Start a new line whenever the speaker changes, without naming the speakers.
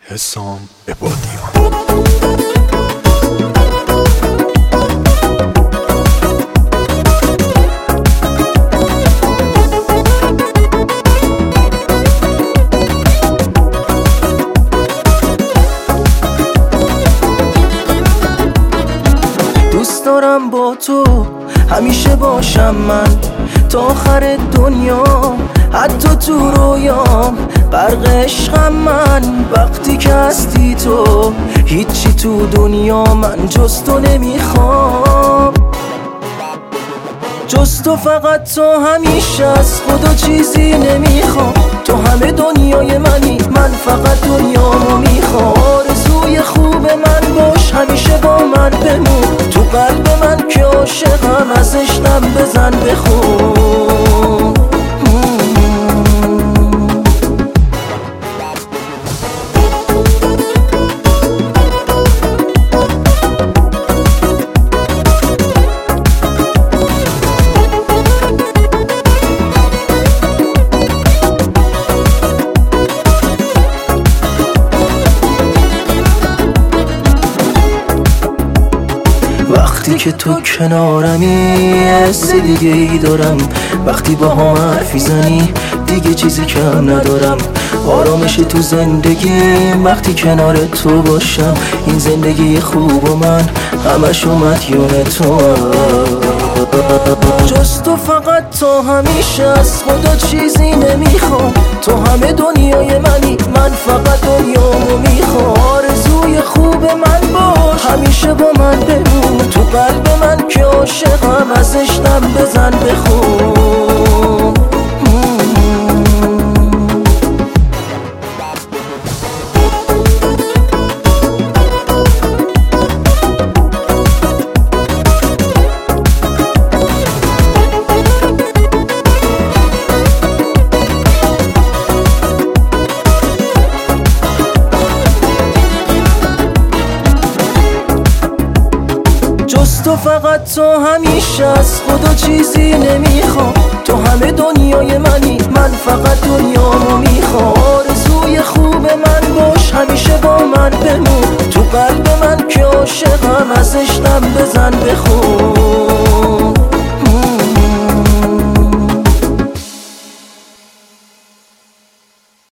حسام عبادیان.
دوست دارم با تو همیشه باشم من تا آخر دنیا، حتی تو رویام غرق عشقم من. وقتی که هستی تو هیچی تو دنیا من جز تو نمیخوام، جز تو، فقط تو. همیشه از خدا چیزی نمیخوام، تو همه دنیای منی، من فقط دنیامو میخوام. آرزوی خوب من باش، همیشه با من بمون تو قلب من که عاشقم، ازش دم بزن بخون. وقتی که تو کنارمی حس دیگه ای دارم، وقتی با هم حرفی زنی دیگه چیزی کم ندارم. آرامش تو زندگیم وقتی کنار تو باشم، این زندگی خوب و من همش مدیون تو هم. جز تو، فقط تو. همیشه از خدا چیزی نمیخوام، تو همه دنیای منی، من فقط دنیامو میخوام. آرزوی خوب من باش، همیشه با من بمون تو قلب من که عاشقم، ازش دم بزن بخون. جز تو، فقط تو. همیشه از خدا چیزی نمیخوام، تو همه دنیای منی، من فقط دنیامو میخوام. آرزوی خوب من باش، همیشه با من بمون تو قلب من که عاشقم، ازش دم بزن بخون.